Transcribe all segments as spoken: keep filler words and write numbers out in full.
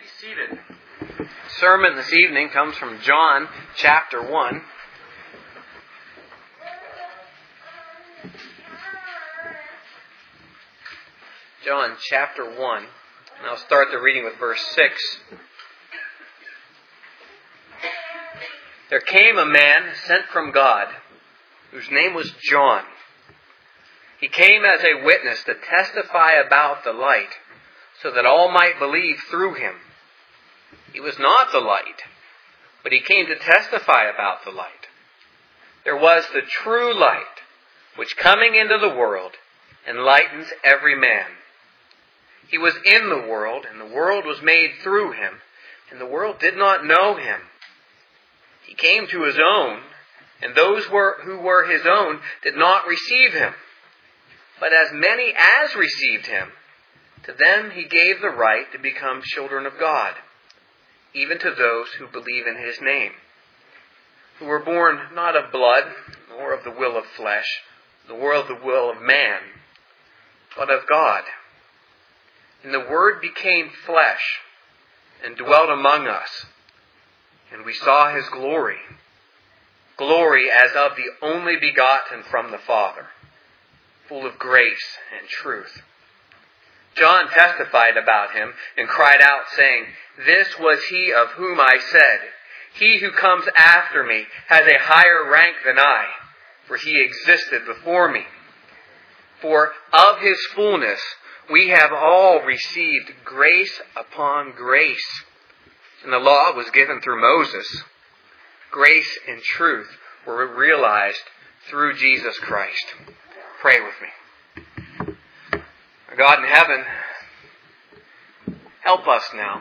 Seated. Sermon this evening comes from John chapter one. John chapter one. And I'll start the reading with verse six. There came a man sent from God, whose name was John. He came as a witness to testify about the light, so that all might believe through him. He was not the light, but he came to testify about the light. There was the true light, which coming into the world enlightens every man. He was in the world, and the world was made through him, and the world did not know him. He came to his own, and those were, who were his own did not receive him. But as many as received him, to them he gave the right to become children of God, even to those who believe in his name, who were born not of blood, nor of the will of flesh, nor of the will of man, but of God. And the Word became flesh, and dwelt among us, and we saw his glory, glory as of the only begotten from the Father, full of grace and truth. John testified about him and cried out, saying, "This was he of whom I said, he who comes after me has a higher rank than I, for he existed before me. For of his fullness we have all received grace upon grace. And the law was given through Moses. Grace and truth were realized through Jesus Christ." Pray with me. Our God in heaven, help us now.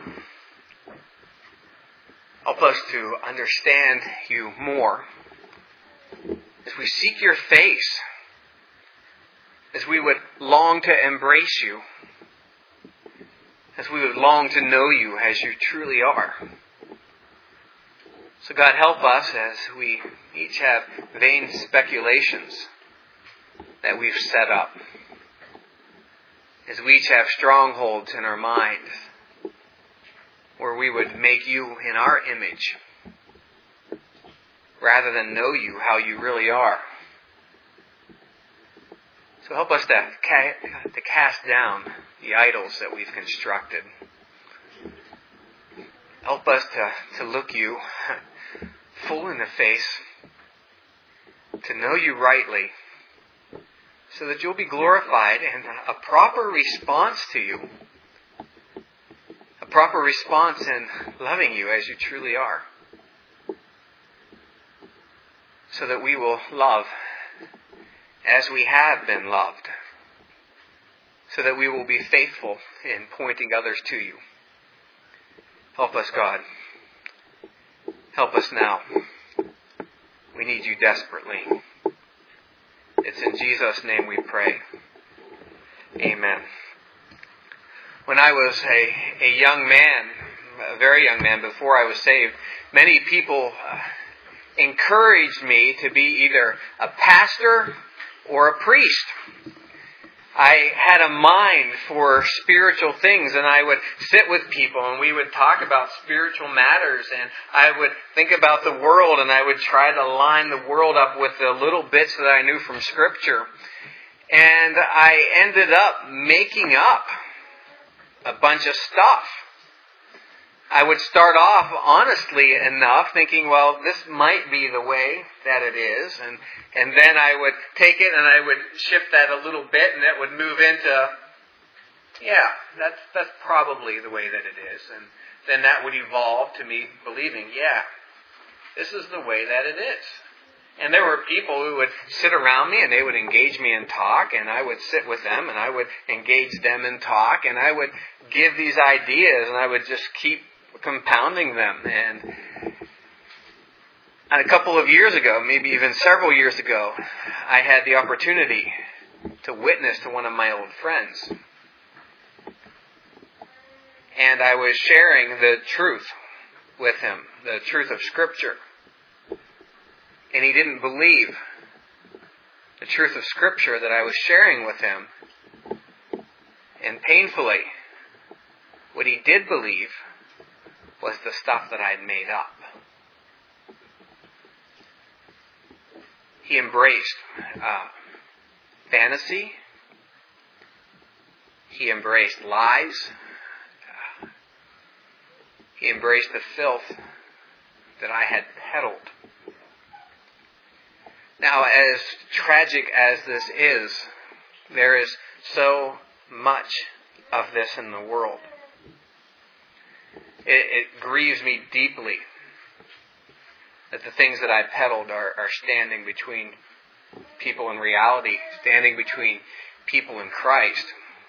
Help us to understand you more as we seek your face, as we would long to embrace you, as we would long to know you as you truly are. So God, help us as we each have vain speculations that we've set up, as we each have strongholds in our minds where we would make you in our image rather than know you how you really are. So help us to, ca- to cast down the idols that we've constructed. Help us to, to look you full in the face, to know you rightly, so that you'll be glorified, and a proper response to you, a proper response in loving you as you truly are, so that we will love as we have been loved, so that we will be faithful in pointing others to you. Help us, God. Help us now. We need you desperately. It's in Jesus' name we pray. Amen. When I was a, a young man, a very young man before I was saved, many people uh, encouraged me to be either a pastor or a priest. I had a mind for spiritual things, and I would sit with people and we would talk about spiritual matters, and I would think about the world, and I would try to line the world up with the little bits that I knew from Scripture. And I ended up making up a bunch of stuff. I would start off honestly enough, thinking, well, this might be the way that it is, and and then I would take it and I would shift that a little bit, and it would move into, yeah, that's that's probably the way that it is, and then that would evolve to me believing, yeah, this is the way that it is. And there were people who would sit around me and they would engage me in talk, and I would sit with them and I would engage them in talk, and I would give these ideas and I would just keep compounding them. And a couple of years ago, maybe even several years ago, I had the opportunity to witness to one of my old friends. And I was sharing the truth with him, the truth of Scripture. And he didn't believe the truth of Scripture that I was sharing with him. And painfully, what he did believe was the stuff that I had made up. He embraced uh, fantasy. He embraced lies. Uh, he embraced the filth that I had peddled. Now, as tragic as this is, there is so much of this in the world. It, it grieves me deeply that the things that I peddled are, are standing between people and reality, standing between people and Christ.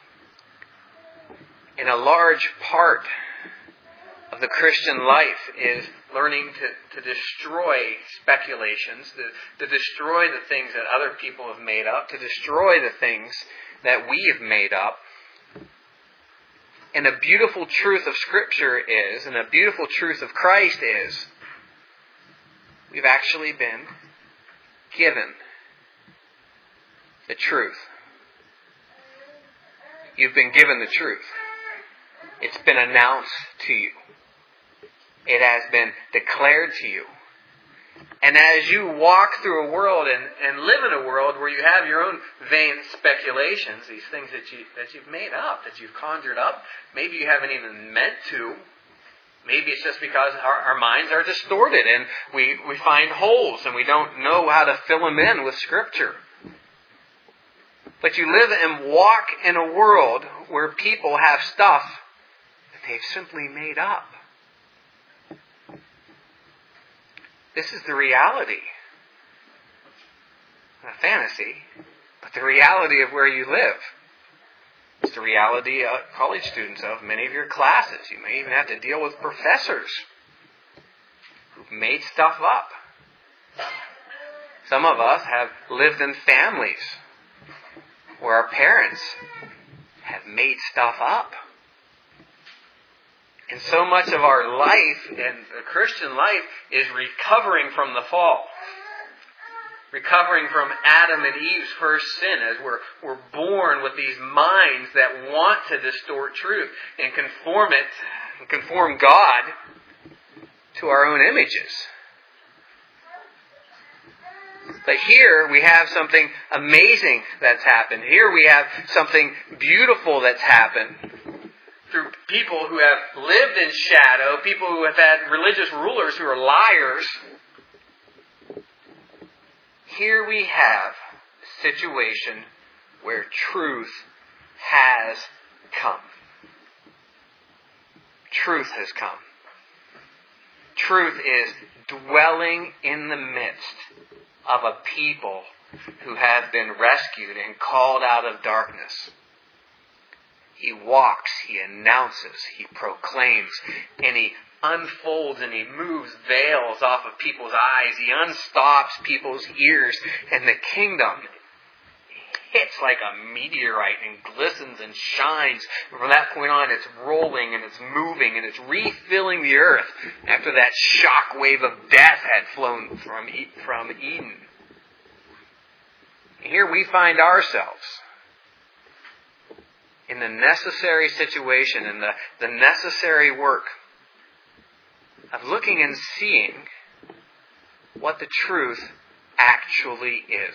And a large part of the Christian life is learning to, to destroy speculations, to, to destroy the things that other people have made up, to destroy the things that we have made up. And a beautiful truth of Scripture is, and a beautiful truth of Christ is, we've actually been given the truth. You've been given the truth. It's been announced to you. It has been declared to you. And as you walk through a world and, and live in a world where you have your own vain speculations, these things that, you, that you've made up, that you've conjured up, maybe you haven't even meant to. Maybe it's just because our, our minds are distorted and we, we find holes and we don't know how to fill them in with Scripture. But you live and walk in a world where people have stuff that they've simply made up. This is the reality. Not a fantasy, but the reality of where you live. It's the reality of college students of many of your classes. You may even have to deal with professors who've made stuff up. Some of us have lived in families where our parents have made stuff up. And so much of our life, and the Christian life, is recovering from the fall. Recovering from Adam and Eve's first sin, as we're, we're born with these minds that want to distort truth and conform it, and conform God to our own images. But here we have something amazing that's happened. Here we have something beautiful that's happened. Through people who have lived in shadow, people who have had religious rulers who are liars. Here we have a situation where truth has come. Truth has come. Truth is dwelling in the midst of a people who have been rescued and called out of darkness. He walks, he announces, he proclaims, and he unfolds and he moves veils off of people's eyes. He unstops people's ears, and the kingdom hits like a meteorite and glistens and shines. And from that point on, it's rolling and it's moving and it's refilling the earth after that shock wave of death had flown from, from Eden. And here we find ourselves in the necessary situation, in the, the necessary work of looking and seeing what the truth actually is.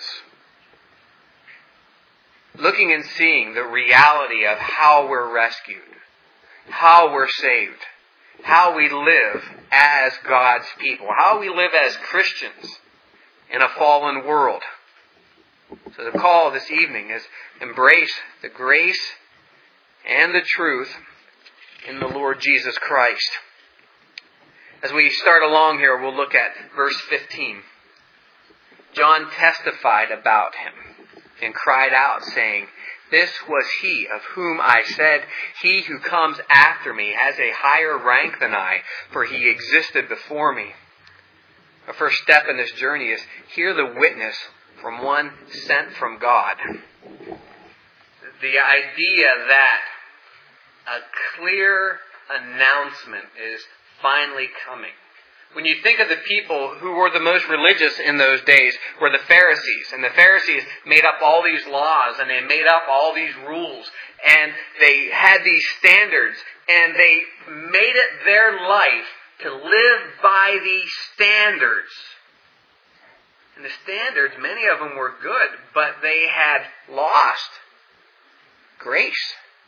Looking and seeing the reality of how we're rescued, how we're saved, how we live as God's people, how we live as Christians in a fallen world. So the call this evening is embrace the grace and the truth in the Lord Jesus Christ. As we start along here, we'll look at verse fifteen. John testified about him and cried out, saying, "This was he of whom I said, he who comes after me has a higher rank than I, for he existed before me." Our first step in this journey is hear the witness from one sent from God. The idea that a clear announcement is finally coming. When you think of the people who were the most religious in those days were the Pharisees. And the Pharisees made up all these laws and they made up all these rules. And they had these standards. And they made it their life to live by these standards. And the standards, many of them were good, but they had lost grace.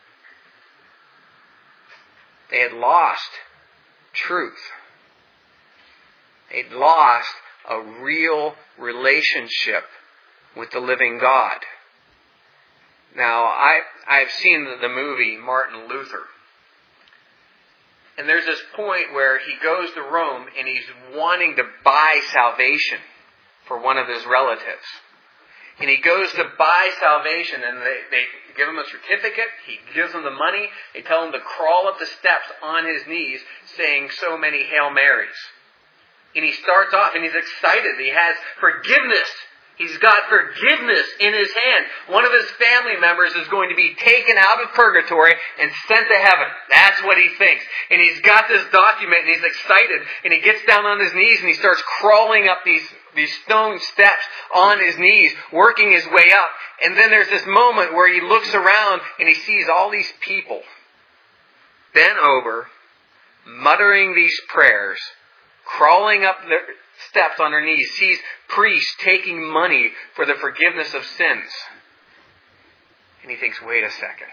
They had lost truth. They'd lost a real relationship with the living God. Now, I, I've seen the, the movie Martin Luther. And there's this point where he goes to Rome and he's wanting to buy salvation for one of his relatives. And he goes to buy salvation and they, they give him a certificate. He gives them the money. They tell him to crawl up the steps on his knees saying so many Hail Marys. And he starts off and he's excited. He has forgiveness. He's got forgiveness in his hand. One of his family members is going to be taken out of purgatory and sent to heaven. That's what he thinks. And he's got this document and he's excited. And he gets down on his knees and he starts crawling up these, these stone steps on his knees, working his way up. And then there's this moment where he looks around and he sees all these people bent over, muttering these prayers, crawling up their steps on their knees, sees priests taking money for the forgiveness of sins. And he thinks, wait a second.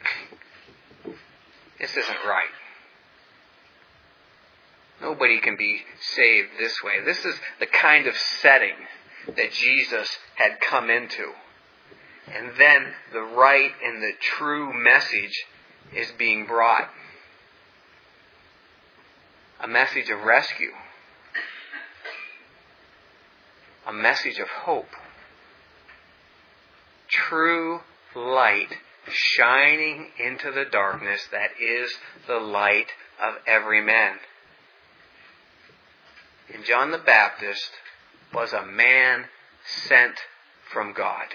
This isn't right. Nobody can be saved this way. This is the kind of setting that Jesus had come into. And then the right and the true message is being brought. A message of rescue. A message of hope. True light shining into the darkness that is the light of every man. And John the Baptist was a man sent from God.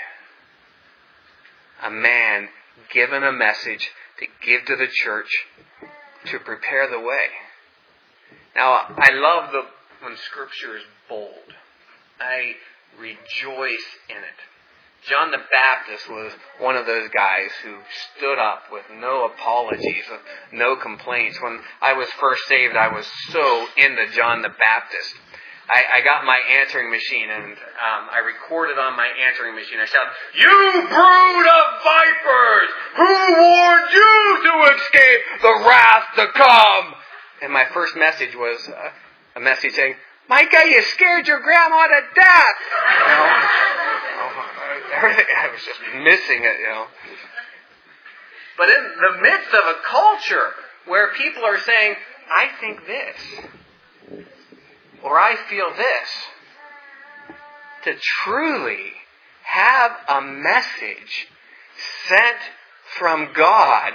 A man given a message to give to the church to prepare the way. Now, I love the when Scripture is bold. I rejoice in it. John the Baptist was one of those guys who stood up with no apologies, with no complaints. When I was first saved, I was so into John the Baptist. I, I got my answering machine and um, I recorded on my answering machine. I shouted, "You brood of vipers! Who warned you to escape the wrath to come?" And my first message was uh, a message saying, "Micah, you scared your grandma to death!" You know, everything, I was just missing it, you know. But in the midst of a culture where people are saying, "I think this," or "I feel this," to truly have a message sent from God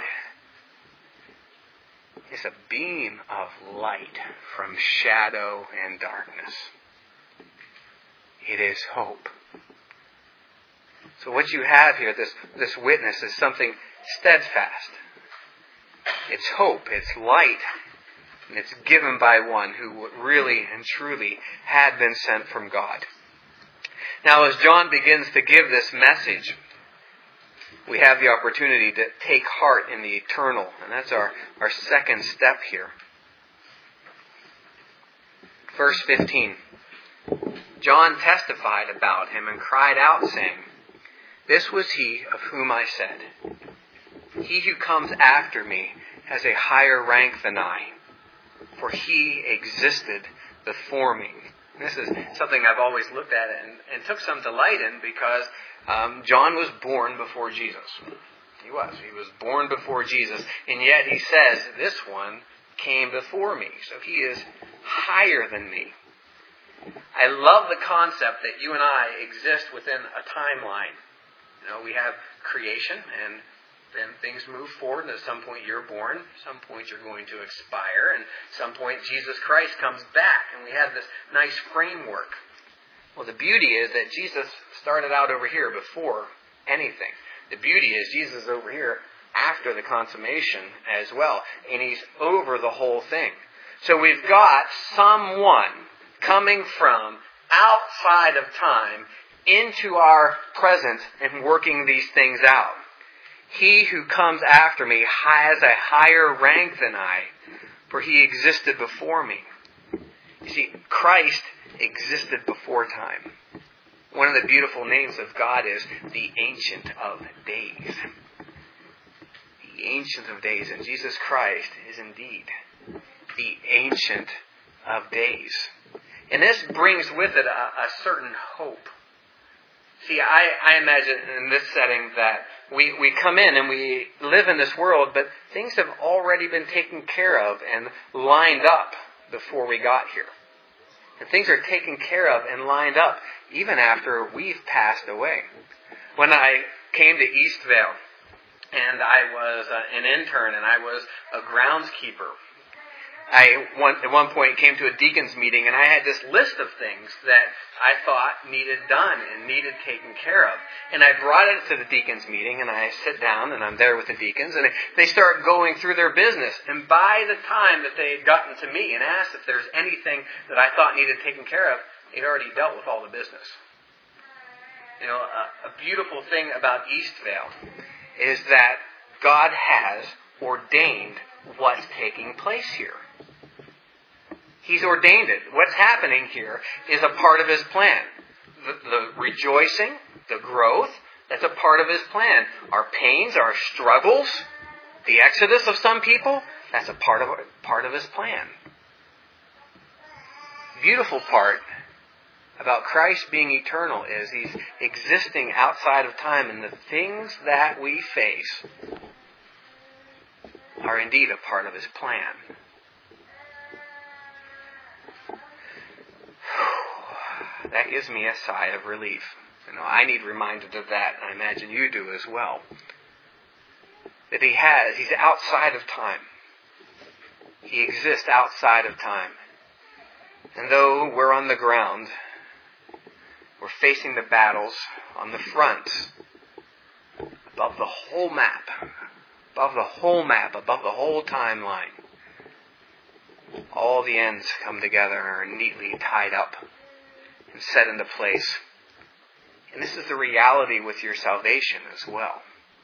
is a beam of light from shadow and darkness. It is hope. So what you have here, this, this witness, is something steadfast. It's hope, it's light, and it's given by one who really and truly had been sent from God. Now, as John begins to give this message, we have the opportunity to take heart in the eternal. And that's our, our second step here. Verse fifteen. John testified about him and cried out, saying, "This was he of whom I said, he who comes after me has a higher rank than I, for he existed before me." And this is something I've always looked at and, and took some delight in because Um, John was born before Jesus. He was. He was born before Jesus. And yet he says, this one came before me. So he is higher than me. I love the concept that you and I exist within a timeline. You know, we have creation and then things move forward. And at some point you're born. At some point you're going to expire. And at some point Jesus Christ comes back. And we have this nice framework. Well, the beauty is that Jesus started out over here before anything. The beauty is Jesus is over here after the consummation as well. And he's over the whole thing. So we've got someone coming from outside of time into our present and working these things out. He who comes after me has a higher rank than I, for he existed before me. You see, Christ existed before time. One of the beautiful names of God is the Ancient of Days. The Ancient of Days. And Jesus Christ is indeed the Ancient of Days. And this brings with it a, a certain hope. See, I, I imagine in this setting that we, we come in and we live in this world, but things have already been taken care of and lined up before we got here. And things are taken care of and lined up even after we've passed away. When I came to Eastvale, and I was uh, an intern, and I was a groundskeeper, I one, at one point came to a deacon's meeting, and I had this list of things that I thought needed done and needed taken care of. And I brought it to the deacon's meeting, and I sit down, and I'm there with the deacons, and they start going through their business. And by the time that they had gotten to me and asked if there's anything that I thought needed taken care of, they'd already dealt with all the business. You know, a, a beautiful thing about Eastvale is that God has ordained what's taking place here. He's ordained it. What's happening here is a part of His plan. The, the rejoicing, the growth, that's a part of His plan. Our pains, our struggles, the exodus of some people, that's a part of part of His plan. Beautiful part about Christ being eternal is He's existing outside of time, and the things that we face are indeed a part of His plan. That gives me a sigh of relief. You know, I need reminded of that, and I imagine you do as well. That He has, He's outside of time. He exists outside of time. And though we're on the ground, we're facing the battles on the front, above the whole map, above the whole map, above the whole timeline. All the ends come together and are neatly tied up and set into place. And this is the reality with your salvation as well.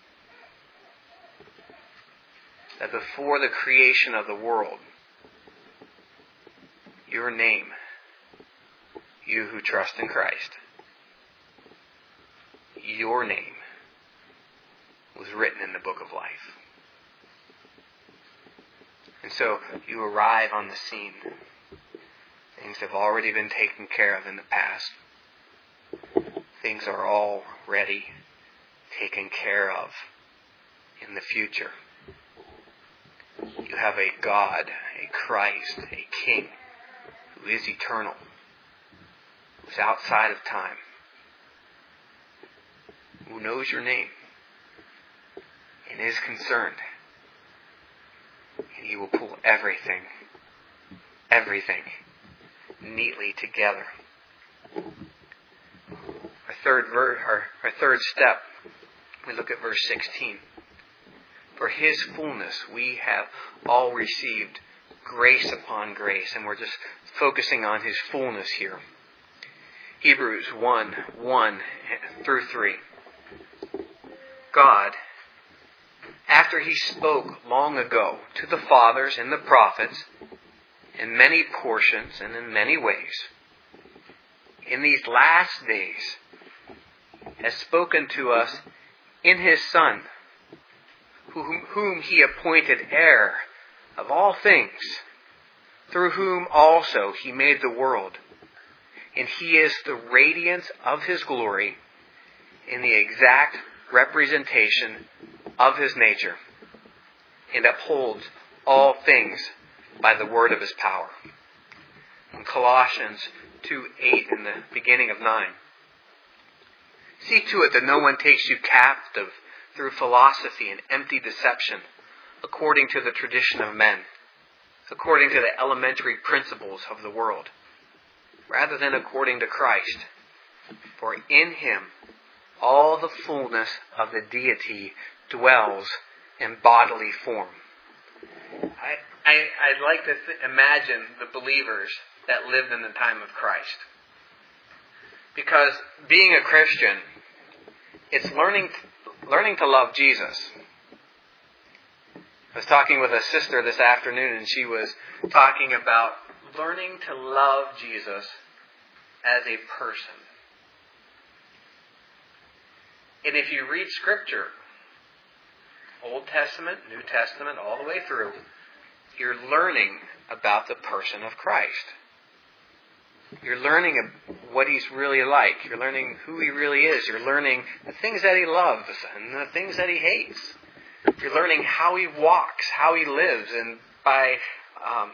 That before the creation of the world, your name, you who trust in Christ, your name was written in the book of life. And so you arrive on the scene. Things have already been taken care of in the past. Things are already taken care of in the future. You have a God, a Christ, a King who is eternal, who's outside of time, who knows your name and is concerned. And He will pull everything, everything neatly together. Our third ver- our, our third step, we look at verse sixteen. For His fullness we have all received grace upon grace, and we're just focusing on His fullness here. Hebrews one, one through three. God, after He spoke long ago to the fathers and the prophets, in many portions and in many ways, in these last days, has spoken to us in His Son, whom, whom He appointed heir of all things, through whom also He made the world. And He is the radiance of His glory, in the exact representation of His nature, and upholds all things by the word of His power. In Colossians two eight, in the beginning of nine. See to it that no one takes you captive through philosophy and empty deception, according to the tradition of men, according to the elementary principles of the world, rather than according to Christ. For in Him all the fullness of the deity dwells in bodily form. I, I, I'd like to th- imagine the believers that lived in the time of Christ. Because being a Christian, it's learning learning to love Jesus. I was talking with a sister this afternoon, and she was talking about learning to love Jesus as a person. And if you read Scripture, Old Testament, New Testament, all the way through, you're learning about the person of Christ. You're learning what He's really like. You're learning who He really is. You're learning the things that He loves and the things that He hates. You're learning how He walks, how He lives, and by um,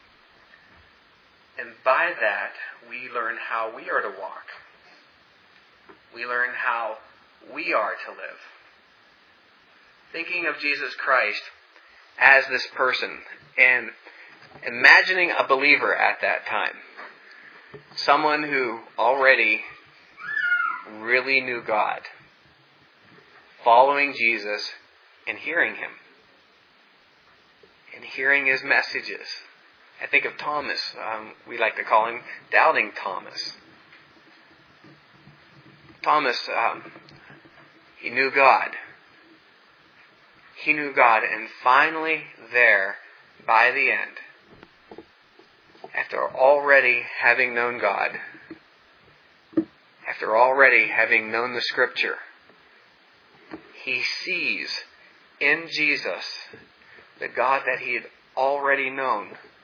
and by that we learn how we are to walk. We learn how we are to live. Thinking of Jesus Christ as this person and imagining a believer at that time. Someone who already really knew God. Following Jesus and hearing Him. And hearing His messages. I think of Thomas. Um, we like to call him Doubting Thomas. Thomas, um, he knew God. He knew God, and finally there, by the end, after already having known God, after already having known the Scripture, he sees in Jesus the God that he had already known.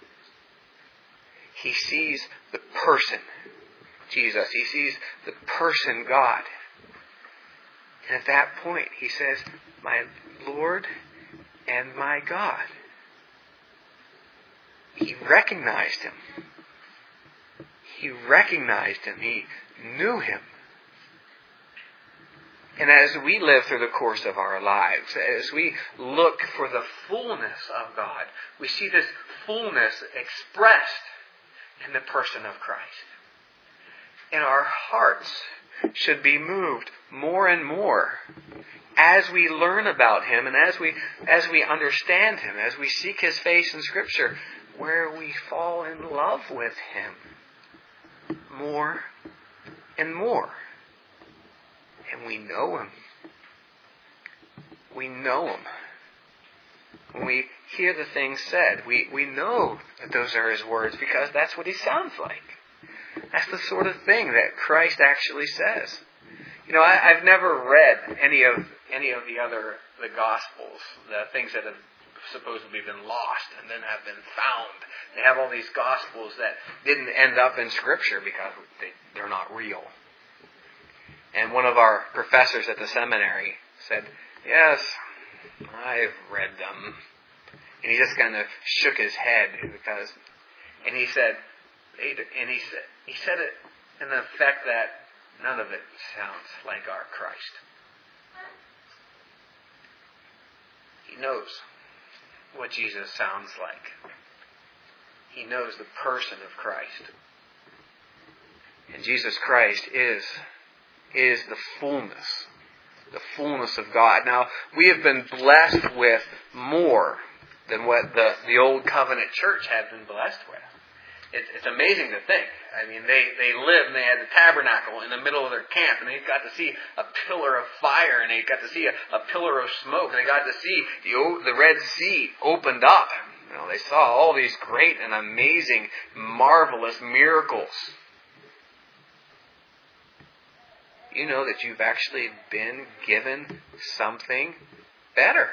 He sees the person, Jesus. He sees the person, God. And at that point, he says, "My Lord and my God." He recognized Him. He recognized Him. He knew Him. And as we live through the course of our lives, as we look for the fullness of God, we see this fullness expressed in the person of Christ. And our hearts should be moved more and more as we learn about Him and as we as we understand Him, as we seek His face in Scripture, where we fall in love with Him more and more. And we know Him. We know Him. When we hear the things said, we, we know that those are His words because that's what He sounds like. That's the sort of thing that Christ actually says. You know, I, I've never read any of any of the other the Gospels, the things that have supposedly been lost and then have been found. They have all these Gospels that didn't end up in Scripture because they, they're not real. And one of our professors at the seminary said, "Yes, I've read them." And he just kind of shook his head because, and he said, and he said, he said it in the effect that none of it sounds like our Christ. He knows what Jesus sounds like. He knows the person of Christ. And Jesus Christ is, is the fullness, the fullness of God. Now, we have been blessed with more than what the, the old covenant church had been blessed with. It's, it's amazing to think. I mean, they, they lived and they had the tabernacle in the middle of their camp, and they got to see a pillar of fire, and they got to see a, a pillar of smoke, and they got to see the the Red Sea opened up. You know, they saw all these great and amazing, marvelous miracles. You know that you've actually been given something better.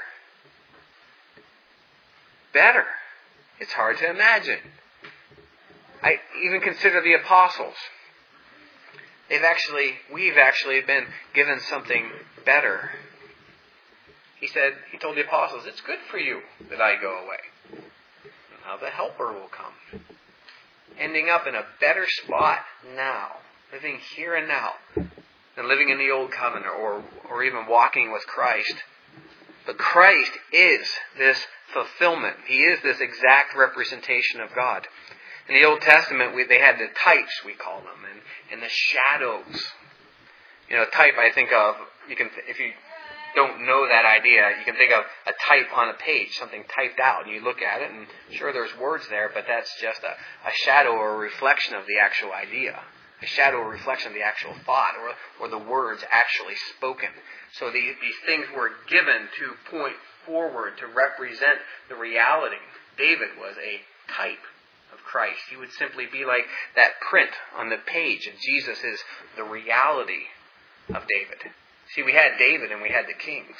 Better. It's hard to imagine. I even consider the apostles. They've actually, we've actually been given something better. He said, he told the apostles, "It's good for you that I go away. Now the Helper will come." Ending up in a better spot now, living here and now, than living in the old covenant or, or even walking with Christ. But Christ is this fulfillment. He is this exact representation of God. In the Old Testament, we, they had the types, we call them, and, and the shadows. You know, type I think of, you can, if you don't know that idea, you can think of a type on a page, something typed out. And you look at it, and sure, there's words there, but that's just a, a shadow or a reflection of the actual idea. A shadow or reflection of the actual thought, or, or the words actually spoken. So these, these things were given to point forward, to represent the reality. David was a type of Christ. He would simply be like that print on the page, and Jesus is the reality of David. See, we had David and we had the kings,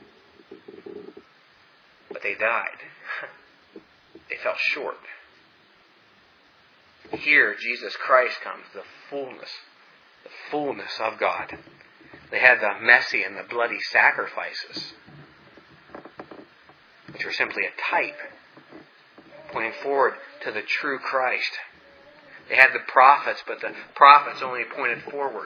but they died. They fell short. Here, Jesus Christ comes, the fullness, the fullness of God. They had the messy and the bloody sacrifices, which were simply a type, pointing forward to the true Christ. They had the prophets, but the prophets only pointed forward.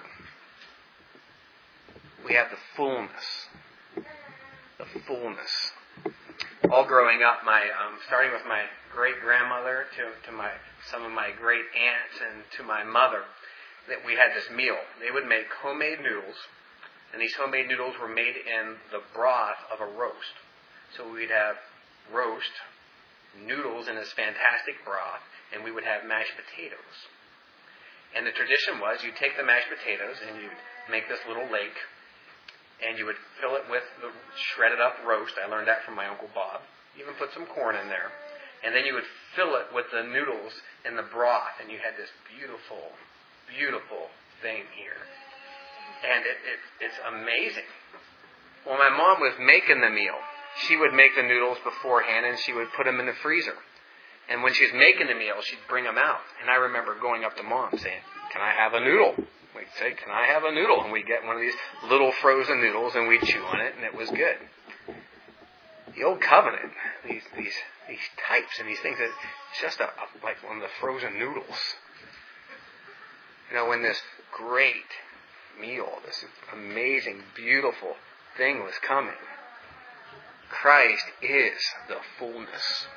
We have the fullness. The fullness. All growing up, my um, starting with my great-grandmother to, to my some of my great aunts and to my mother, that we had this meal. They would make homemade noodles, and these homemade noodles were made in the broth of a roast. So we'd have roast, noodles in this fantastic broth, and we would have mashed potatoes. And the tradition was, you'd take the mashed potatoes and you'd make this little lake, and you would fill it with the shredded up roast. I learned that from my Uncle Bob. You even put some corn in there. And then you would fill it with the noodles and the broth, and you had this beautiful, beautiful thing here. And it, it, it's amazing. Well, my mom was making the meal. She would make the noodles beforehand, and she would put them in the freezer. And when she was making the meal, she'd bring them out. And I remember going up to Mom saying, "Can I have a noodle?" We'd say, "Can I have a noodle?" And we'd get one of these little frozen noodles, and we'd chew on it, and it was good. The Old Covenant, these these these types and these things, it's just a, a, like one of the frozen noodles. You know, when this great meal, this amazing, beautiful thing was coming, Christ is the fullness.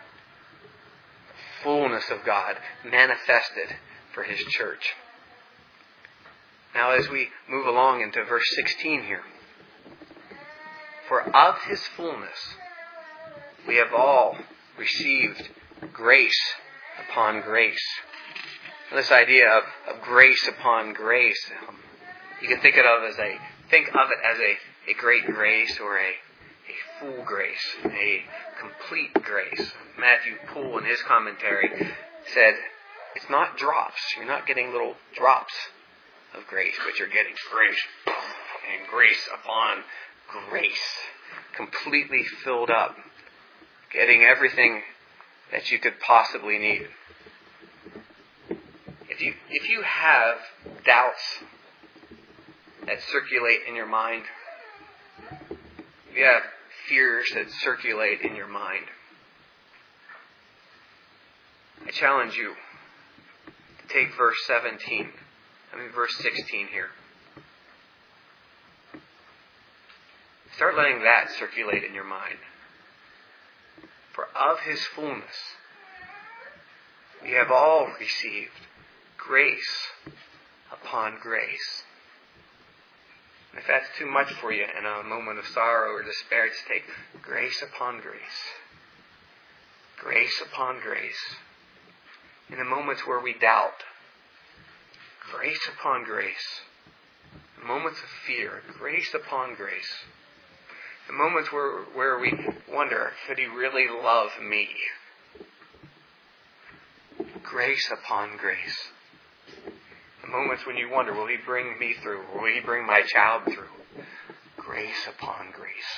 The fullness of God manifested for His church. Now as we move along into verse sixteen here. For of His fullness we have all received grace upon grace. This idea of, of grace upon grace, um, you can think of it as a think of it as a, a great grace or a A full grace, a complete grace. Matthew Poole, in his commentary, said, it's not drops. You're not getting little drops of grace, but you're getting grace and grace upon grace. Completely filled up. Getting everything that you could possibly need. If you, if you have doubts that circulate in your mind, if you have fears that circulate in your mind, I challenge you to take verse seventeen, I mean verse sixteen here. Start letting that circulate in your mind. For of His fullness we have all received grace upon grace. If that's too much for you in a moment of sorrow or despair, just take grace upon grace. Grace upon grace. In the moments where we doubt, grace upon grace. In moments of fear, grace upon grace. In moments where, where we wonder, could He really love me? Grace upon grace. In moments when you wonder, will He bring me through? Or will He bring my child through? Grace upon grace.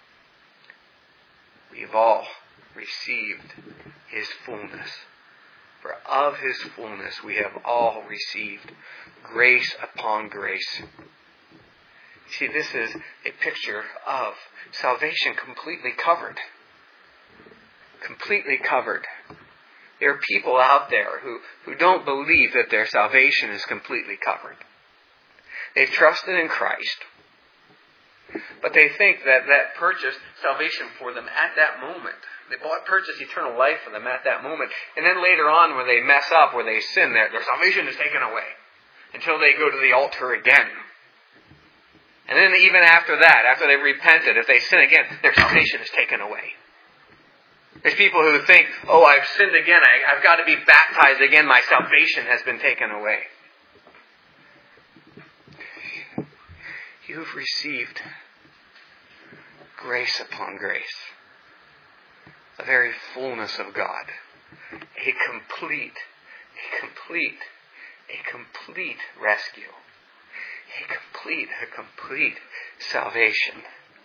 We've all received His fullness. For of His fullness we have all received grace upon grace. See, this is a picture of salvation completely covered. Completely covered. There are people out there who, who don't believe that their salvation is completely covered. They've trusted in Christ, but they think that that purchased salvation for them at that moment. They bought, purchased eternal life for them at that moment. And then later on, when they mess up, where they sin, their, their salvation is taken away until they go to the altar again. And then even after that, after they've repented, if they sin again, their salvation is taken away. There's people who think, oh, I've sinned again. I, I've got to be baptized again. My salvation has been taken away. You've received grace upon grace. The very fullness of God. A complete, a complete, a complete rescue. A complete, a complete salvation.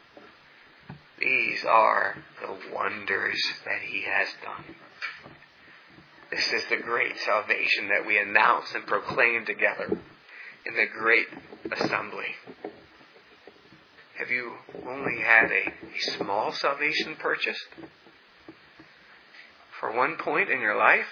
These are the wonders that He has done. This is the great salvation that we announce and proclaim together in the great assembly. Have you only had a, a small salvation purchased? For one point in your life?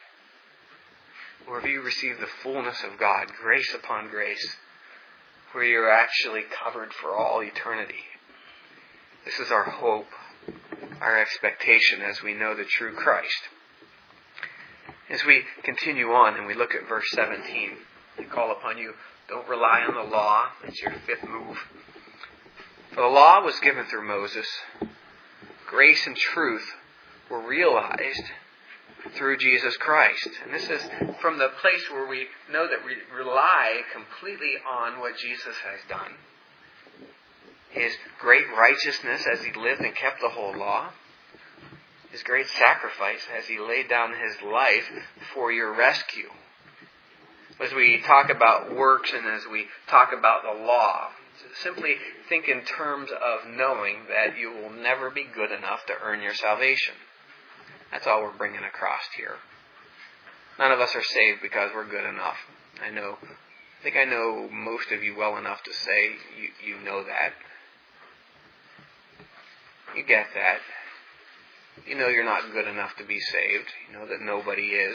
Or have you received the fullness of God, grace upon grace, where you're actually covered for all eternity? This is our hope, our expectation as we know the true Christ. As we continue on and we look at verse seventeen, I call upon you, don't rely on the law. It's your fifth move. For the law was given through Moses. Grace and truth were realized through Jesus Christ. And this is from the place where we know that we rely completely on what Jesus has done. His great righteousness as He lived and kept the whole law. His great sacrifice as He laid down His life for your rescue. As we talk about works and as we talk about the law, simply think in terms of knowing that you will never be good enough to earn your salvation. That's all we're bringing across here. None of us are saved because we're good enough. I know, I think I know most of you well enough to say you, you know that. You get that. You know you're not good enough to be saved. You know that nobody is.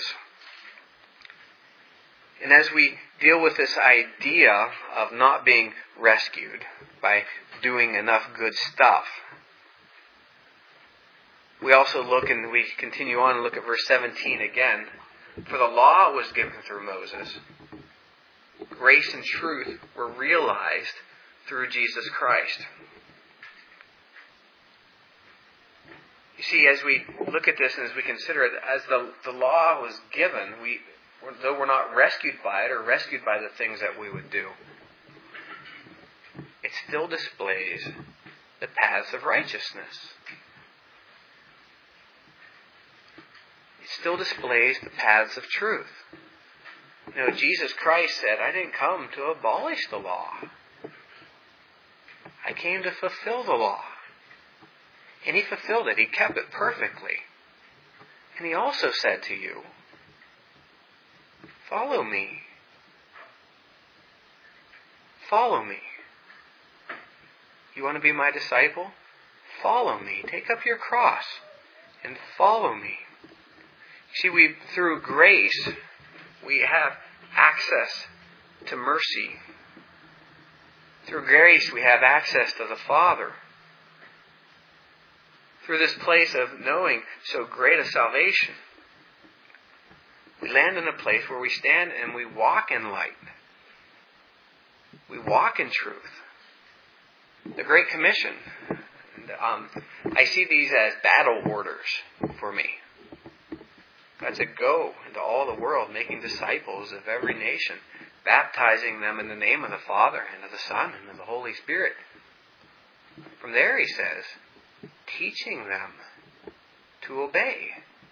And as we deal with this idea of not being rescued by doing enough good stuff, we also look and we continue on and look at verse seventeen again. For the law was given through Moses. Grace and truth were realized through Jesus Christ. You see, as we look at this and as we consider it, as the, the law was given, we, though we're not rescued by it or rescued by the things that we would do, it still displays the paths of righteousness. It still displays the paths of truth. You know, Jesus Christ said, I didn't come to abolish the law. I came to fulfill the law. And He fulfilled it. He kept it perfectly. And He also said to you, follow me. Follow me. You want to be my disciple? Follow me. Take up your cross and follow me. See, we through grace, we have access to mercy. Through grace, we have access to the Father. Through this place of knowing so great a salvation, we land in a place where we stand and we walk in light. We walk in truth. The Great Commission. And, um, I see these as battle orders for me. God said, go into all the world, making disciples of every nation, baptizing them in the name of the Father and of the Son and of the Holy Spirit. From there, He says, teaching them to obey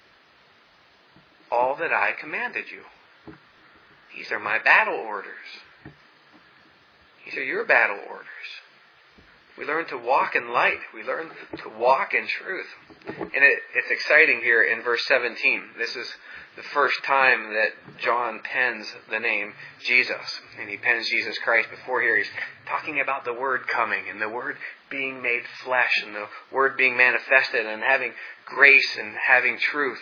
all that I commanded you. These are my battle orders. These are your battle orders. We learn to walk in light. We learn to walk in truth. And it, it's exciting here in verse seventeen. This is the first time that John pens the name Jesus. And he pens Jesus Christ. Before here he's talking about the Word coming and the Word being made flesh and the Word being manifested and having grace and having truth.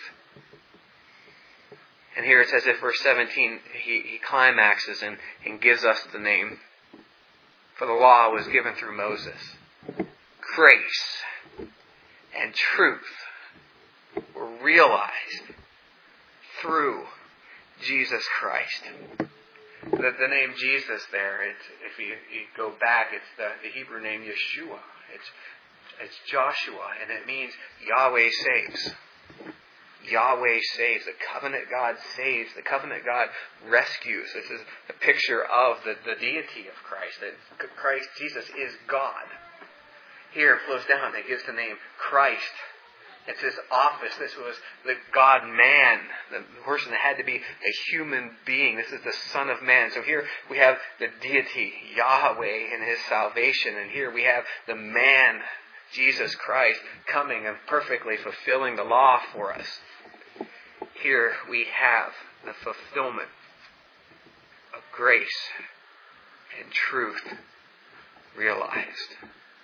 And here it says in verse seventeen, he, he climaxes and, and gives us the name. For the law was given through Moses. Grace and truth were realized through Jesus Christ. the, the name Jesus there, it's, if you, you go back, it's the, the Hebrew name Yeshua. It's, it's Joshua, and it means Yahweh saves. Yahweh saves. The covenant God saves. The covenant God rescues. This is a picture of the, the deity of Christ. That Christ, Jesus is God. Here it flows down. It gives the name Christ. It's his office. This was the God-man, the person that had to be a human being. This is the Son of Man. So here we have the deity, Yahweh, and his salvation. And here we have the man, Jesus Christ, coming and perfectly fulfilling the law for us. Here we have the fulfillment of grace and truth realized.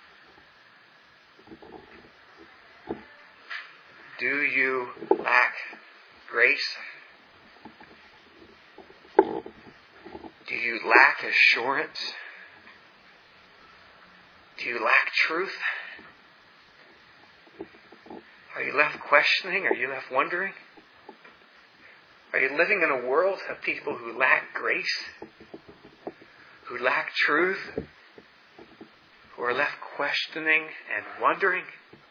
Do you lack grace? Do you lack assurance? Do you lack truth? Are you left questioning? Are you left wondering? Are you living in a world of people who lack grace? Who lack truth? Who are left questioning and wondering?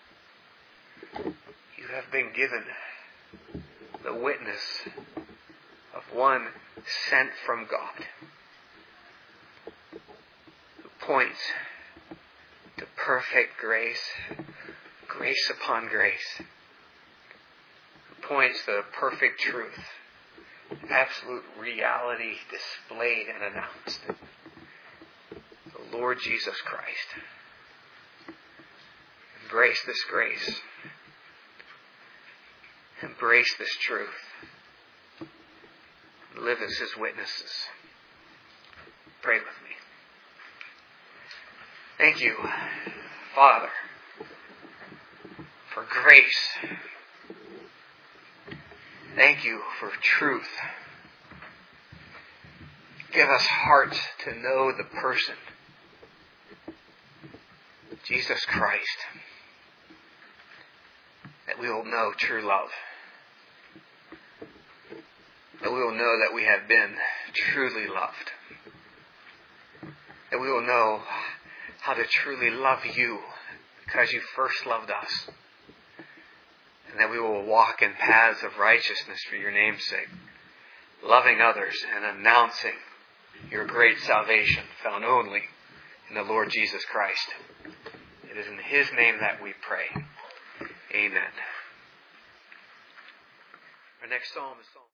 You have been given the witness of one sent from God, who points to perfect grace, grace upon grace, who points to perfect truth, absolute reality displayed and announced. The Lord Jesus Christ. Embrace this grace. Embrace this truth. Live as his witnesses. Pray with me. Thank you, Father, for grace. Thank you for truth. Give us hearts to know the person, Jesus Christ, that we will know true love. That we will know that we have been truly loved. That we will know how to truly love you because you first loved us. And that we will walk in paths of righteousness for your name's sake, loving others and announcing your great salvation found only in the Lord Jesus Christ. It is in his name that we pray. Amen. Our next psalm is Psalm